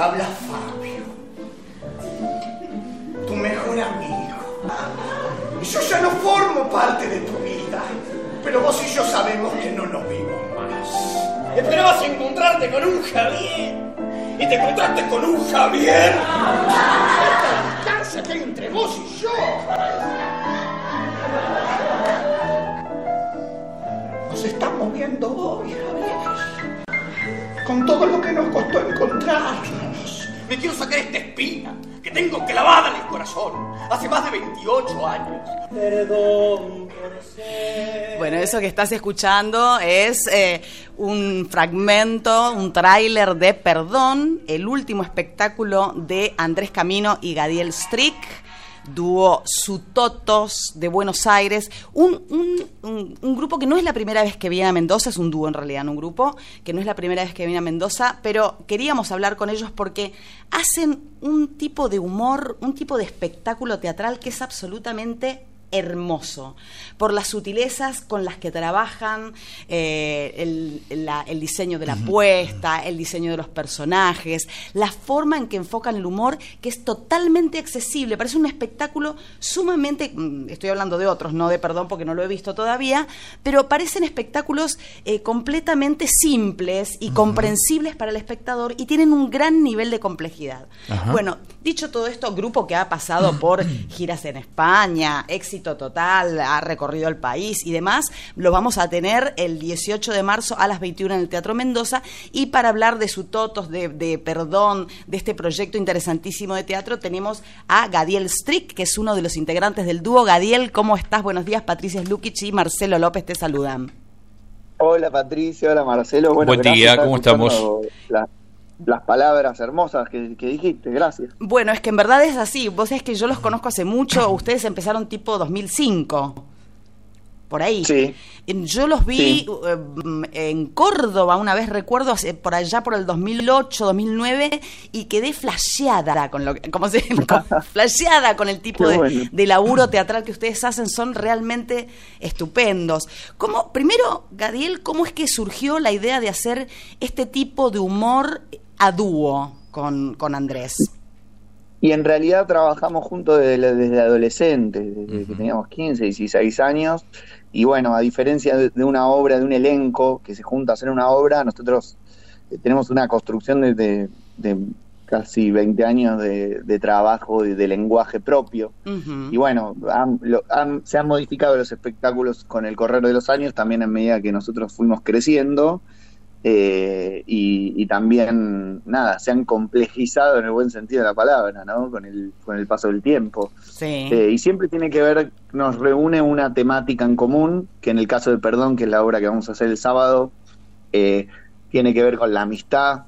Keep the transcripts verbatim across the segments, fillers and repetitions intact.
habla Fabio, tu mejor amigo. Yo ya no formo parte de tu vida, pero vos y yo sabemos que no nos vimos más. Esperabas encontrarte con un Javier y te encontraste con un Javier. Esta distancia que hay entre vos y yo. Nos estamos viendo hoy, Javier, con todo lo que nos costó encontrarnos. Me quiero sacar esta espina que tengo clavada en el corazón hace más de veintiocho años. Perdón por ser... Bueno, eso que estás escuchando es eh, un fragmento, un tráiler de Perdón, el último espectáculo de Andrés Camino y Gadiel Strick, dúo Sutotos de Buenos Aires, un, un, un, un grupo que no es la primera vez que viene a Mendoza, es un dúo en realidad, no un grupo, que no es la primera vez que viene a Mendoza, pero queríamos hablar con ellos porque hacen un tipo de humor, un tipo de espectáculo teatral que es absolutamente hermoso, por las sutilezas con las que trabajan, eh, el, la, el diseño de la puesta, el diseño de los personajes, la forma en que enfocan el humor, que es totalmente accesible. Parece un espectáculo sumamente, estoy hablando de otros, no de Perdón porque no lo he visto todavía, pero parecen espectáculos eh, completamente simples y uh-huh. comprensibles para el espectador y tienen un gran nivel de complejidad. Uh-huh. Bueno, dicho todo esto, grupo que ha pasado por giras en España, éxito total, ha recorrido el país y demás, lo vamos a tener el dieciocho de marzo a las veintiuna en el Teatro Mendoza. Y para hablar de Sutotos, de, de Perdón, de este proyecto interesantísimo de teatro, tenemos a Gadiel Strick, que es uno de los integrantes del dúo. Gadiel, ¿cómo estás? Buenos días. Patricia Slukic y Marcelo López te saludan. Hola Patricia, hola Marcelo. Bueno, buen día, ¿cómo estamos? La... las palabras hermosas que, que dijiste, gracias. Bueno, es que en verdad es así, vos sabés que yo los conozco hace mucho, ustedes empezaron tipo dos mil cinco, por ahí. Sí. Yo los vi sí. eh, en Córdoba una vez, recuerdo, hace, por allá por el dos mil ocho, dos mil nueve, y quedé flasheada con lo que, ¿cómo se llama? flasheada con el tipo de, bueno. de laburo teatral que ustedes hacen, son realmente estupendos. ¿Cómo, primero, Gadiel, ¿cómo es que surgió la idea de hacer este tipo de humor a dúo con, con Andrés? Y en realidad trabajamos juntos desde, desde adolescentes, desde uh-huh. que teníamos quince, dieciséis años, y bueno, a diferencia de, de una obra, de un elenco que se junta a hacer una obra, nosotros eh, tenemos una construcción de, de, de casi veinte años de, de trabajo y de, de lenguaje propio, uh-huh. y bueno, han, lo, han, se han modificado los espectáculos con el correr de los años, también en medida que nosotros fuimos creciendo, Eh, y, y también, nada, se han complejizado en el buen sentido de la palabra, ¿no? Con el, con el paso del tiempo. Sí. Eh, y siempre tiene que ver, nos reúne una temática en común, que en el caso de Perdón, que es la obra que vamos a hacer el sábado, eh, tiene que ver con la amistad,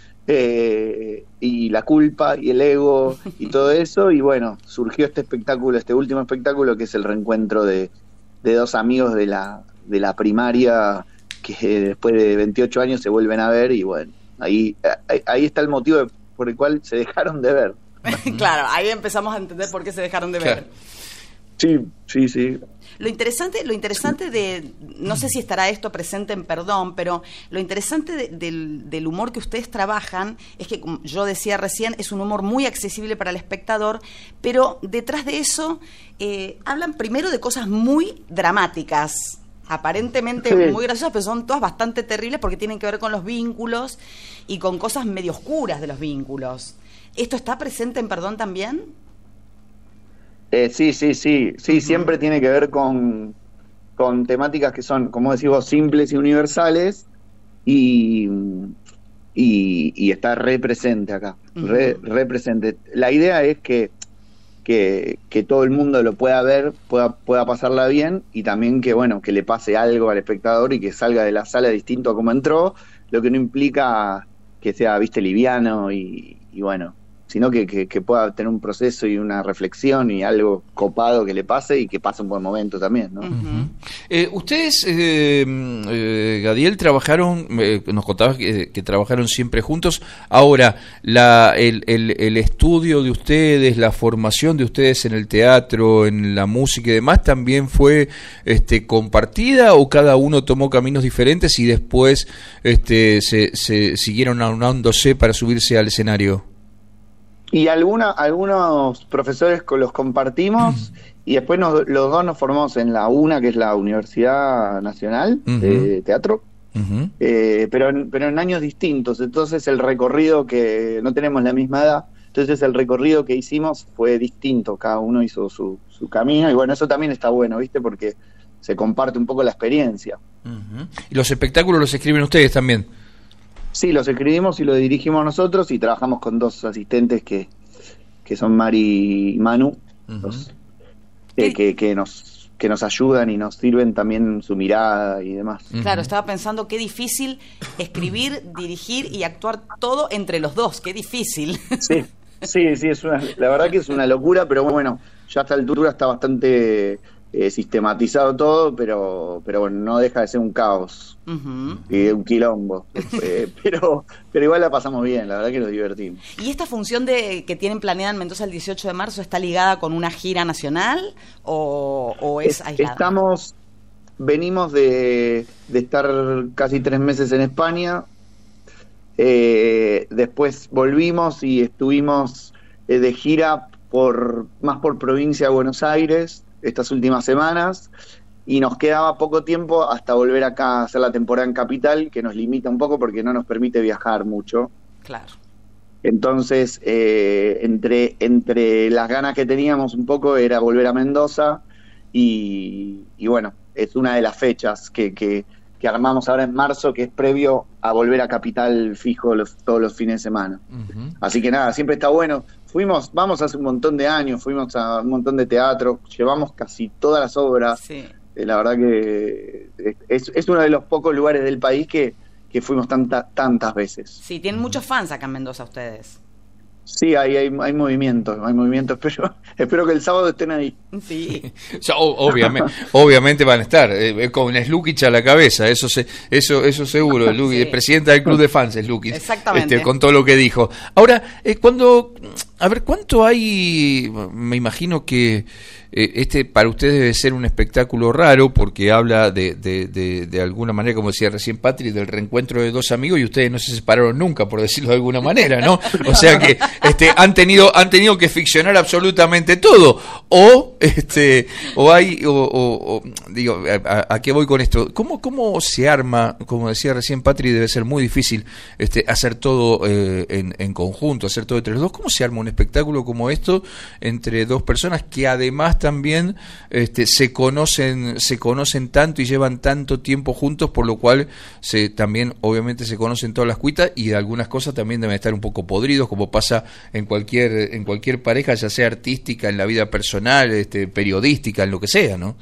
eh, y la culpa, y el ego, y todo eso, y bueno, surgió este espectáculo, este último espectáculo, que es el reencuentro de, de dos amigos de la, de la primaria, que después de veintiocho años se vuelven a ver y bueno, ahí ahí, ahí está el motivo por el cual se dejaron de ver. Claro, ahí empezamos a entender por qué se dejaron de ver. Sí, sí, sí. Lo interesante, lo interesante de, no sé si estará esto presente en Perdón, pero lo interesante de, del, del humor que ustedes trabajan es que, como yo decía recién, es un humor muy accesible para el espectador, pero detrás de eso eh, hablan primero de cosas muy dramáticas, aparentemente sí. muy graciosas, pero son todas bastante terribles porque tienen que ver con los vínculos y con cosas medio oscuras de los vínculos. ¿Esto está presente en Perdón también? Eh, sí, sí, sí, sí, uh-huh. siempre tiene que ver con, con temáticas que son, como decís vos, simples y universales, y, y, y está re presente acá, uh-huh. re, re presente. La idea es que Que, que todo el mundo lo pueda ver, pueda, pueda pasarla bien, y también que bueno, que le pase algo al espectador y que salga de la sala distinto a como entró, lo que no implica que sea, viste, liviano y, y bueno, sino que, que, que pueda tener un proceso y una reflexión y algo copado que le pase y que pase un buen momento también, ¿no? Uh-huh. eh, ustedes, eh, eh, Gadiel, trabajaron, eh, nos contabas que, que trabajaron siempre juntos. Ahora, la, el, el, el estudio de ustedes, la formación de ustedes en el teatro, en la música y demás, ¿también fue este, compartida o cada uno tomó caminos diferentes y después este, se, se siguieron aunándose para subirse al escenario? Y alguna, algunos profesores con los compartimos y después nos, los dos nos formamos en la UNA, que es la Universidad Nacional uh-huh. de Teatro, uh-huh. eh, pero, en, pero en años distintos. Entonces el recorrido, que no tenemos la misma edad, entonces el recorrido que hicimos fue distinto, cada uno hizo su, su camino y bueno, eso también está bueno, ¿viste? Porque se comparte un poco la experiencia. Uh-huh. ¿Y los espectáculos los escriben ustedes también? Sí, los escribimos y los dirigimos nosotros y trabajamos con dos asistentes que, que son Mari y Manu, uh-huh. los, eh, que, que, nos, que nos ayudan y nos sirven también su mirada y demás. Uh-huh. Claro, estaba pensando qué difícil escribir, dirigir y actuar todo entre los dos, qué difícil. Sí, sí, sí, es una, la verdad que es una locura, pero bueno, ya a esta altura está bastante... Eh, sistematizado todo, pero pero bueno, no deja de ser un caos uh-huh. y un quilombo. eh, pero pero igual la pasamos bien, la verdad que nos divertimos. ¿Y esta función de que tienen planeada en Mendoza el dieciocho de marzo está ligada con una gira nacional o, o es aislada? Estamos, venimos de, de estar casi tres meses en España, eh, después volvimos y estuvimos eh, de gira por más por provincia de Buenos Aires estas últimas semanas y nos quedaba poco tiempo hasta volver acá a hacer la temporada en Capital, que nos limita un poco porque no nos permite viajar mucho. Claro. Entonces, eh, entre, entre las ganas que teníamos un poco era volver a Mendoza y, y bueno, es una de las fechas que, que, que armamos ahora en marzo, que es previo a volver a Capital fijo los, todos los fines de semana. Uh-huh. Así que nada, siempre está bueno. Fuimos, vamos hace un montón de años, fuimos a un montón de teatro, llevamos casi todas las obras. Sí. Eh, la verdad que es, es uno de los pocos lugares del país que, que fuimos tanta, tantas veces. Sí, tienen muchos fans acá en Mendoza ustedes. Sí, hay, hay, hay movimientos, hay movimientos, pero espero que el sábado estén ahí. Sí. O sea, obviamente, obviamente van a estar, eh, con Slukic a la cabeza, eso se, eso, eso seguro, el, sí. el presidente del club de fans es Slukic. Exactamente. Este, con todo lo que dijo. Ahora, eh, cuando, a ver, ¿cuánto hay? Me imagino que eh, este para ustedes debe ser un espectáculo raro, porque habla de, de, de, de alguna manera, como decía recién Patri, del reencuentro de dos amigos y ustedes no se separaron nunca, por decirlo de alguna manera, ¿no? O sea que este, han tenido, han tenido que ficcionar absolutamente todo, o este, o hay, o, o, o digo, a, a qué voy con esto? ¿Cómo, cómo se arma? Como decía recién Patri, debe ser muy difícil este, hacer todo eh, en, en conjunto, hacer todo entre los dos. ¿Cómo se arma un espectáculo como esto entre dos personas que además también este, se conocen, se conocen tanto y llevan tanto tiempo juntos, por lo cual se también obviamente se conocen todas las cuitas y de algunas cosas también deben estar un poco podridos, como pasa en cualquier en cualquier pareja, ya sea artística, en la vida personal, este, periodística, en lo que sea, ¿no?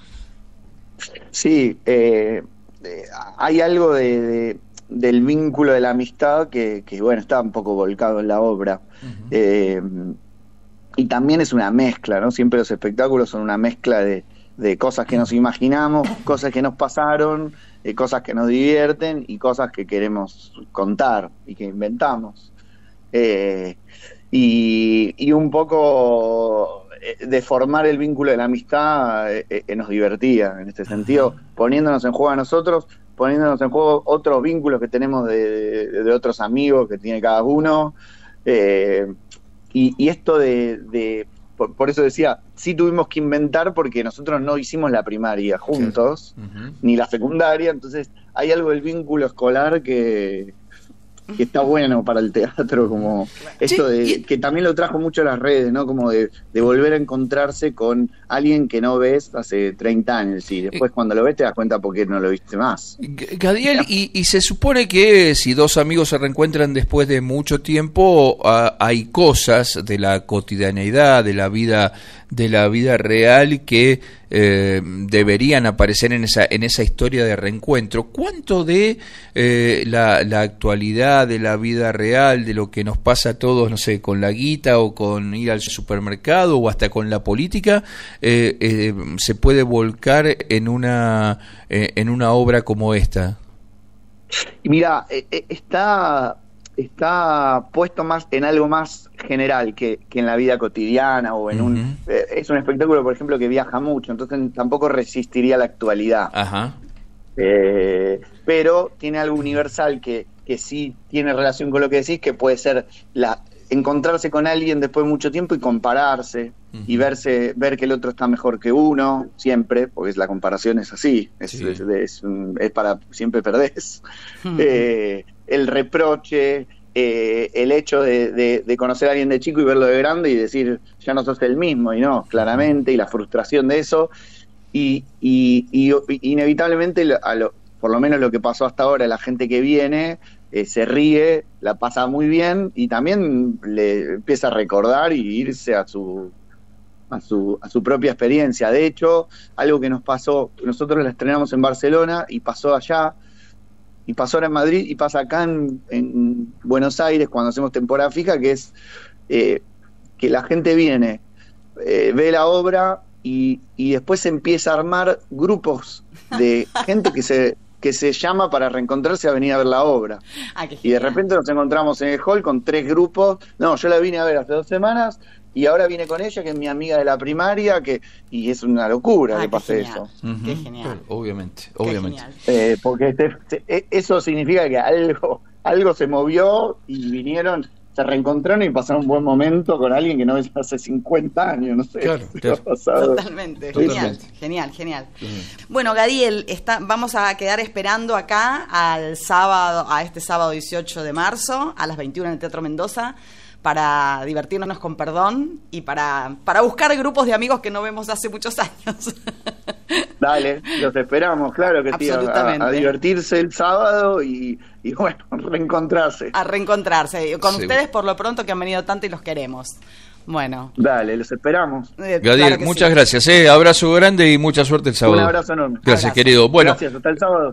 Sí, eh, eh, hay algo de, de del vínculo de la amistad que, que bueno, está un poco volcado en la obra. Uh-huh. eh, y también es una mezcla, ¿no? Siempre los espectáculos son una mezcla de, de cosas que nos imaginamos, cosas que nos pasaron, eh, cosas que nos divierten y cosas que queremos contar y que inventamos. Eh, y, y un poco de formar el vínculo de la amistad eh, eh, nos divertía en este sentido, poniéndonos en juego a nosotros, poniéndonos en juego otros vínculos que tenemos de, de, de otros amigos que tiene cada uno, eh, y, y esto de, de por, por eso decía, sí tuvimos que inventar porque nosotros no hicimos la primaria juntos, sí. uh-huh. ni la secundaria, entonces hay algo del vínculo escolar que que está bueno para el teatro, como esto de sí, y... que también lo trajo mucho las redes, ¿no? Como de, de volver a encontrarse con alguien que no ves hace treinta años y después cuando lo ves te das cuenta porque no lo viste más. Gadiel, y, y se supone que si dos amigos se reencuentran después de mucho tiempo, uh, hay cosas de la cotidianeidad, de la vida de la vida real que eh, deberían aparecer en esa en esa historia de reencuentro. ¿Cuánto de eh, la, la actualidad, de la vida real, de lo que nos pasa a todos, no sé, con la guita o con ir al supermercado o hasta con la política, eh, eh, se puede volcar en una eh, en una obra como esta? Y mira, eh, eh, está está puesto más en algo más general que, que en la vida cotidiana o en uh-huh. un eh, es un espectáculo, por ejemplo, que viaja mucho, entonces tampoco resistiría la actualidad. Ajá. Eh, pero tiene algo universal que, que sí tiene relación con lo que decís, que puede ser la encontrarse con alguien después de mucho tiempo y compararse uh-huh. y verse ver que el otro está mejor que uno, siempre, porque la comparación es así, es, sí. es, es, es para siempre perdés. Uh-huh. Eh, el reproche, eh, el hecho de, de, de conocer a alguien de chico y verlo de grande y decir, ya no sos el mismo, y no, claramente, y la frustración de eso, y, y, y, y inevitablemente, a lo, por lo menos lo que pasó hasta ahora, la gente que viene eh, se ríe, la pasa muy bien, y también le empieza a recordar y irse a su, a su, a su propia experiencia. De hecho, algo que nos pasó, nosotros la estrenamos en Barcelona y pasó allá, y pasó ahora en Madrid y pasa acá en, en Buenos Aires cuando hacemos temporada fija, que es eh, que la gente viene, eh, ve la obra y, y después se empieza a armar grupos de gente que se que se llama para reencontrarse a venir a ver la obra. Ah, qué y de repente nos encontramos en el hall con tres grupos. No, yo la vine a ver hace dos semanas y ahora vine con ella, que es mi amiga de la primaria, que y es una locura ah, que pase genial. Eso. Uh-huh. Qué genial. Obviamente, obviamente. Eh, porque te, te, eso significa que algo, algo se movió y vinieron, se reencontraron y pasaron un buen momento con alguien que no ves hace cincuenta años, no sé. Claro, claro. Totalmente, genial, genial, genial. Uh-huh. Bueno, Gadiel, está, vamos a quedar esperando acá al sábado, a este sábado dieciocho de marzo, a las veintiuna en el Teatro Mendoza, para divertirnos con Perdón y para, para buscar grupos de amigos que no vemos hace muchos años. Dale, los esperamos, claro que sí, a, a divertirse el sábado y, y bueno, reencontrarse. A reencontrarse, con sí. ustedes por lo pronto que han venido tanto y los queremos. Bueno. Dale, los esperamos. Eh, Gadiel, claro muchas sí. gracias, eh, abrazo grande y mucha suerte el sábado. Un abrazo enorme. Gracias, abrazo. querido. Bueno, gracias, hasta el sábado.